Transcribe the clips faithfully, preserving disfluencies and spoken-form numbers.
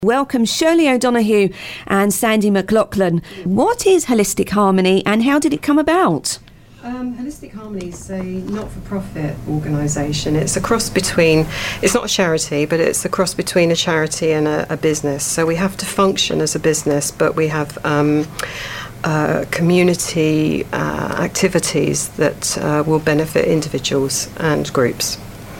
Welcome Shirley O'Donoghue and Sandy McLaughlin. What is Holistic Harmony and how did it come about? Um, Holistic Harmony is a not-for-profit organisation. It's a cross between, it's not a charity, but it's a cross between a charity and a, a business. So we have to function as a business, but we have um, uh, community uh, activities that uh, will benefit individuals and groups.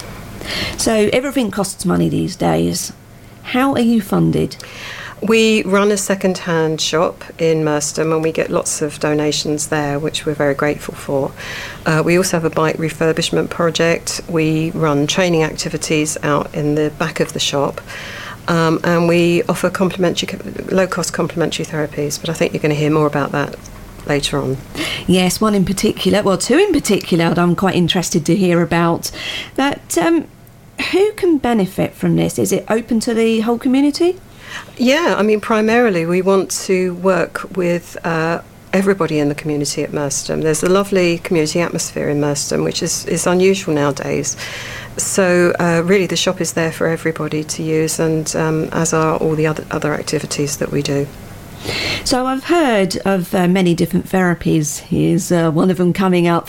So everything costs money these days. How are you funded? We run a second-hand shop in Merstham and we get lots of donations there, which we're very grateful for. Uh, we also have a bike refurbishment project. We run training activities out in the back of the shop. Um, and we offer complimentary, low-cost complementary therapies, but I think you're going to hear more about that later on. Yes, one in particular, well, two in particular that I'm quite interested to hear about. But um, who can benefit from this? Is it open to the whole community? Yeah, I mean, primarily we want to work with uh, everybody in the community at Merstham. There's a lovely community atmosphere in Merstham, which is, is unusual nowadays. So uh, really the shop is there for everybody to use, and um, as are all the other, other activities that we do. So I've heard of uh, many different therapies. Here's uh, one of them coming up.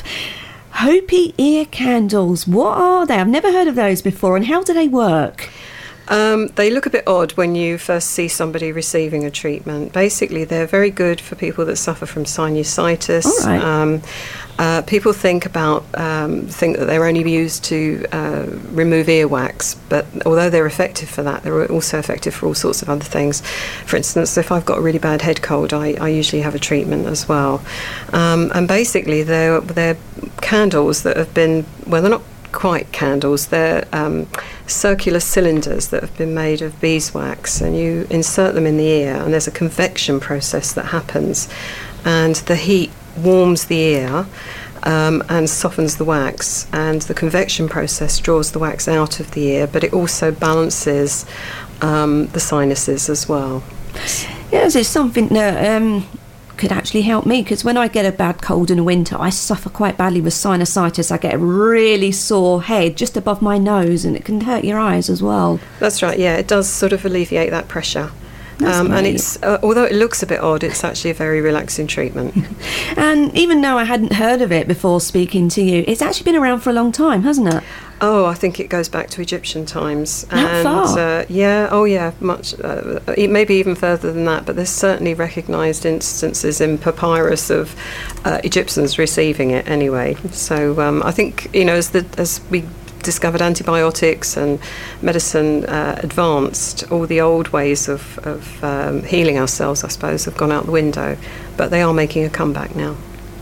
Hopi ear candles. What are they? I've never heard of those before, and how do they work? Um, they look a bit odd when you first see somebody receiving a treatment. Basically, they're very good for people that suffer from sinusitis. All right. Um, uh, people think about um, think that they're only used to uh, remove earwax, but although they're effective for that, they're also effective for all sorts of other things. For instance, if I've got a really bad head cold, I, I usually have a treatment as well. Um, and basically, they're they're candles that have been, well, they're not quite candles, they're um, circular cylinders that have been made of beeswax, and you insert them in the ear and there's a convection process that happens, and the heat warms the ear um, and softens the wax, and the convection process draws the wax out of the ear, but it also balances um, the sinuses as well. Yes, it's something that um, could actually help me, because when I get a bad cold in the winter, I suffer quite badly with sinusitis. I get a really sore head just above my nose, and it can hurt your eyes as well. That's right, yeah, it does sort of alleviate that pressure. Um, and it's uh, although it looks a bit odd, it's actually a very relaxing treatment. And even though I hadn't heard of it before speaking to you, it's actually been around for a long time, hasn't it? Oh, I think it goes back to Egyptian times. That and, far? Uh, yeah, oh yeah, much, uh, maybe even further than that, but there's certainly recognised instances in papyrus of uh, Egyptians receiving it anyway. So um, I think, you know, as, the, as we discovered antibiotics and medicine uh, advanced, all the old ways of, of um, healing ourselves, I suppose, have gone out the window, but they are making a comeback now.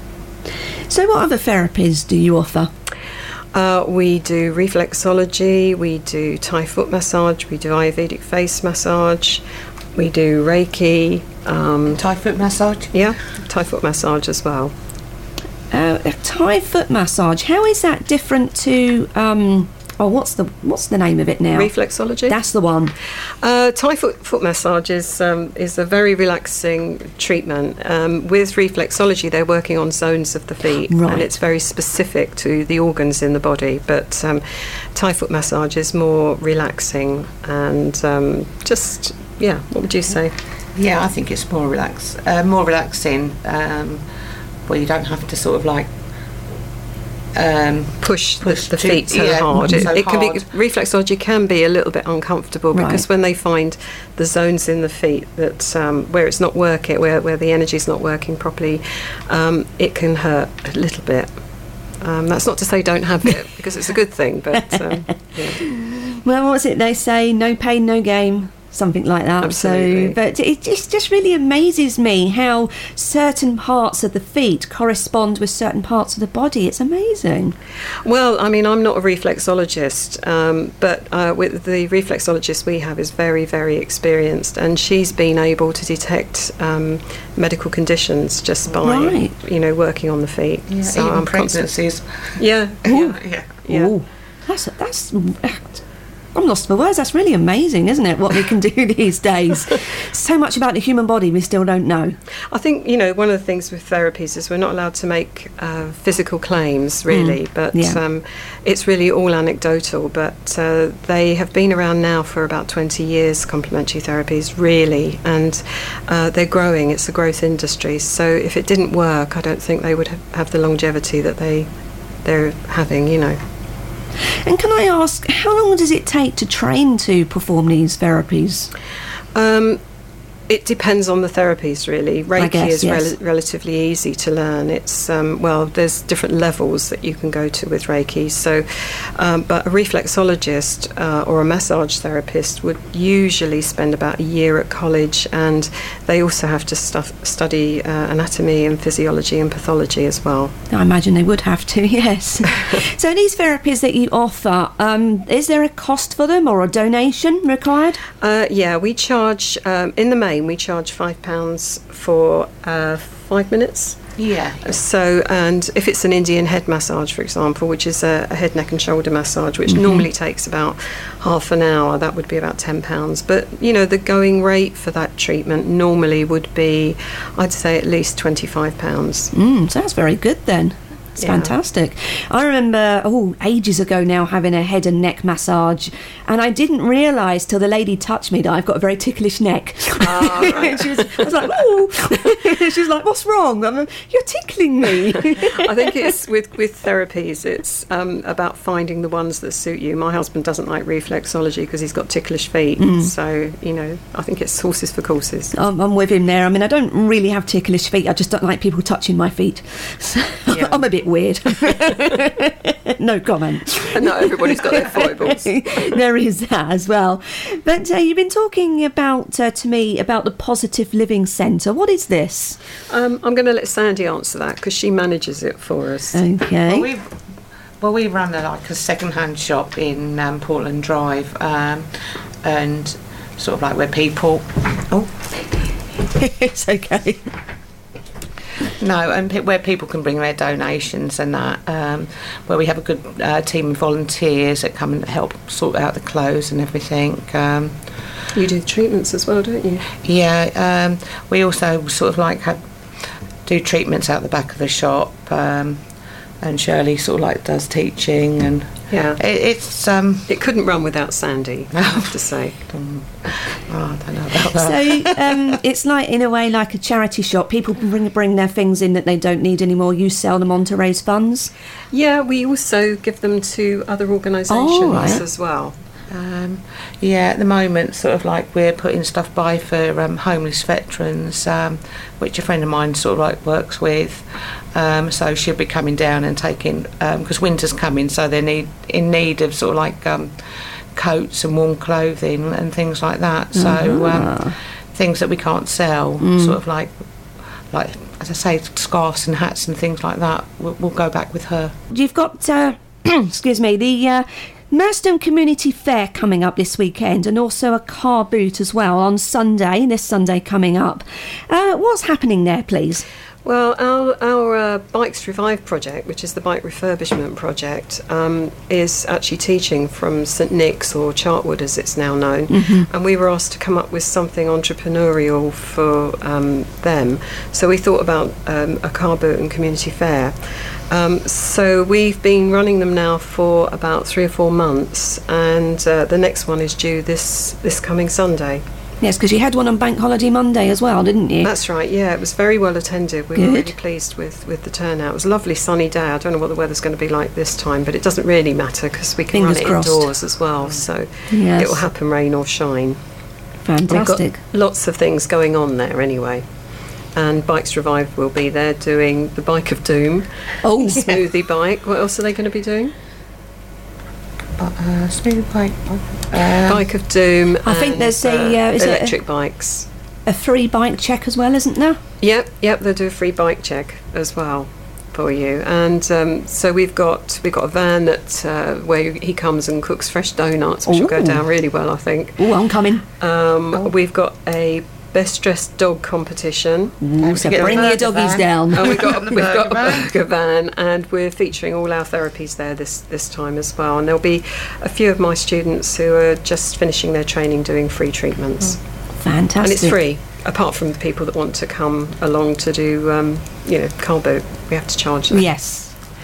So what other therapies do you offer? Uh, we do reflexology, we do Thai foot massage, we do Ayurvedic face massage, we do Reiki. Um, Thai foot massage? Yeah, Thai foot massage as well. Uh, a Thai foot massage. How is that different to? Um, oh, what's the what's the name of it now? Reflexology. That's the one. Uh, Thai foot foot massage is um, is a very relaxing treatment. Um, with reflexology, they're working on zones of the feet, right, and it's very specific to the organs in the body. But um, Thai foot massage is more relaxing and um, just yeah. What would you say? Yeah, I think it's more relax, uh, more relaxing. Um, Well, you don't have to sort of like um, push, push the, the too, feet so yeah, hard. It, so it can hard. be reflexology can be a little bit uncomfortable because right, when they find the zones in the feet that um, where it's not working, where where the energy is not working properly, um, it can hurt a little bit. Um, that's not to say don't have it because it's a good thing, but um, yeah. Well, what's it they say? No pain, no game. Something like that. Absolutely. So, but it just, just really amazes me how certain parts of the feet correspond with certain parts of the body. It's amazing. Well, I mean, I'm not a reflexologist, um, but uh, with the reflexologist we have is very, very experienced, and she's been able to detect um, medical conditions just by, right, you know, working on the feet. Yeah, so even I'm pregnancies. Constant, yeah, yeah, yeah. yeah. Ooh, that's that's I'm lost for words. That's really amazing, isn't it, what we can do these days? So much about the human body we still don't know. I think, you know, one of the things with therapies is we're not allowed to make uh, physical claims, really, mm, but yeah. um, it's really all anecdotal. But uh, they have been around now for about twenty years, complementary therapies, really, and uh, they're growing. It's a growth industry. So if it didn't work, I don't think they would have, have the longevity that they, they're having, you know. And can I ask, how long does it take to train to perform these therapies? Um, it depends on the therapies, really. Reiki guess, is yes. rel- relatively easy to learn. It's um, well, there's different levels that you can go to with Reiki. So, um, but a reflexologist uh, or a massage therapist would usually spend about a year at college, and they also have to stu- study uh, anatomy and physiology and pathology as well. I imagine they would have to, yes. So these therapies that you offer, um, is there a cost for them or a donation required? Uh, yeah, we charge um, in the main. We charge five pounds for uh, five minutes. Yeah. So, and if it's an Indian head massage, for example, which is a, a head, neck and shoulder massage, which mm-hmm. normally takes about half an hour, that would be about ten pounds. But, you know, the going rate for that treatment normally would be, I'd say, at least twenty-five pounds. Mm, so that's very good then. It's yeah. fantastic. I remember, oh, ages ago now, having a head and neck massage, and I didn't realise till the lady touched me that I've got a very ticklish neck. Oh, right. she was, I was like, oh. She was like, what's wrong? I'm like, you're tickling me. I think it's with, with therapies, it's um, about finding the ones that suit you. My husband doesn't like reflexology because he's got ticklish feet. Mm. So, you know, I think it's horses for courses. I'm, I'm with him there. I mean, I don't really have ticklish feet. I just don't like people touching my feet. So yeah. I'm a bit weird. No comment. Not everybody's got their foibles. There is that as well. But uh, you've been talking about uh, to me about the Positive Living Centre. What is this? Um, I'm going to let Sandy answer that because she manages it for us. Okay. Well, we well, we run a, like a second-hand shop in um, Portland Drive, um, and sort of like where people. Oh, it's okay. No, and pe- where people can bring their donations and that, um, where we have a good uh, team of volunteers that come and help sort out the clothes and everything. Um, you do treatments as well, don't you? Yeah, um, we also sort of like have, do treatments out the back of the shop, um, and Shirley sort of like does teaching, and yeah, it, it's um, it couldn't run without Sandy, I have to say. um, oh, I don't know about that. So um, it's like, in a way, like a charity shop. People bring bring their things in that they don't need anymore. You sell them on to raise funds. Yeah, we also give them to other organisations oh, right. as well. Um, yeah, at the moment, sort of like we're putting stuff by for um, homeless veterans, um, which a friend of mine sort of like works with. Um, so she'll be coming down and taking, because um, winter's coming, so they're need, in need of sort of like um, coats and warm clothing and things like that. So uh-huh. um, things that we can't sell, mm. sort of like, like as I say, scarves and hats and things like that. We'll, we'll go back with her. You've got, uh, excuse me, the Uh, Marsden Community Fair coming up this weekend, and also a car boot as well on Sunday, this Sunday coming up. Uh, what's happening there, please? Well, our, our uh, Bikes Revive project, which is the bike refurbishment project, um, is actually teaching from St Nick's, or Chartwood as it's now known, mm-hmm. and we were asked to come up with something entrepreneurial for um, them. So we thought about um, a car boot and community fair. Um, so we've been running them now for about three or four months, and uh, the next one is due this, this coming Sunday. Yes, because you had one on Bank Holiday Monday as well, didn't you? That's right, yeah. It was very well attended. We Good. were really pleased with, with the turnout. It was a lovely sunny day. I don't know what the weather's going to be like this time, but it doesn't really matter because we can Fingers run it crossed. indoors as well. So yes. it will happen rain or shine. Fantastic. We've got lots of things going on there anyway. And Bikes Revive will be there doing the Bike of Doom. Oh, smoothie bike. What else are they going to be doing? Uh, smoothie bike. Uh, Bike of Doom. I think and, there's a uh, is electric it a, bikes. A free bike check as well, isn't there? Yep, yep. They'll do a free bike check as well for you. And um, so we've got we've got a van that uh, where he comes and cooks fresh donuts, which Ooh. will go down really well, I think. Oh, I'm coming. Um, Oh. We've got a best dressed dog competition. Ooh, so forget bring the your burger doggies van. down. And we've got, The we've got a burger van. burger van, and we're featuring all our therapies there this, this time as well. And there'll be a few of my students who are just finishing their training doing free treatments. Fantastic. And it's free, apart from the people that want to come along to do, um, you know, car boot. We have to charge them. Yes.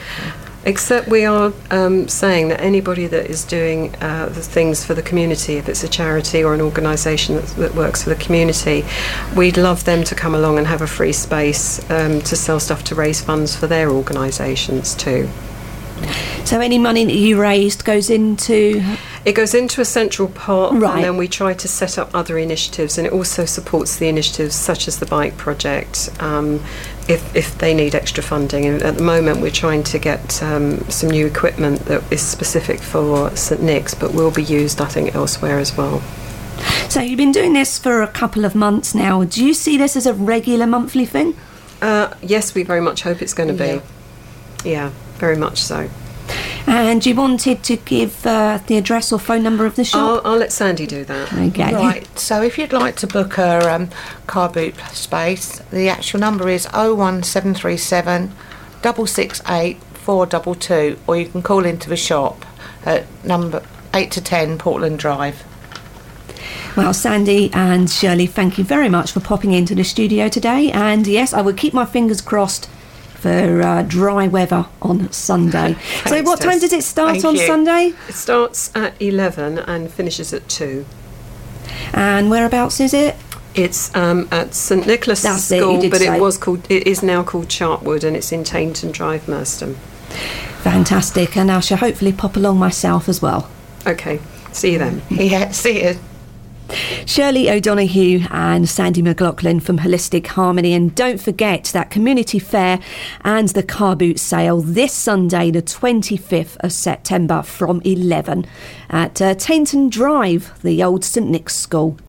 Except we are um, saying that anybody that is doing uh, the things for the community, if it's a charity or an organisation that, that works for the community, we'd love them to come along and have a free space um, to sell stuff to raise funds for their organisations too. So any money that you raised goes into... It goes into a central pot, Right. and then we try to set up other initiatives, and it also supports the initiatives such as the bike project um, if, if they need extra funding. And at the moment we're trying to get um, some new equipment that is specific for St Nick's, but will be used I think elsewhere as well. So you've been doing this for a couple of months now. Do you see this as a regular monthly thing? Uh, yes, we very much hope it's going to Yeah. be. Yeah, very much so. And you wanted to give uh, the address or phone number of the shop? I'll, I'll let Sandy do that. Okay. Right, so if you'd like to book a um, car boot space, the actual number is oh one seven three seven, six six eight, four two two, or you can call into the shop at number eight to ten Portland Drive. Well, Sandy and Shirley, thank you very much for popping into the studio today. And yes, I will keep my fingers crossed for uh, dry weather on Sunday. So Thanks, what time Tess. does it start Thank on you. Sunday? It starts at eleven and finishes at two. And whereabouts is it? It's um, at St Nicholas That's it, you School, did but say. it was called. It is now called Chartwood, and it's in Tainton Drive, Merstham. Fantastic. And I shall hopefully pop along myself as well. Okay, see you then. Yeah, see you. Shirley O'Donoghue and Sandy McLaughlin from Holistic Harmony. And don't forget that community fair and the car boot sale this Sunday, the twenty-fifth of September from eleven at uh, Tainton Drive, the old St Nick's School.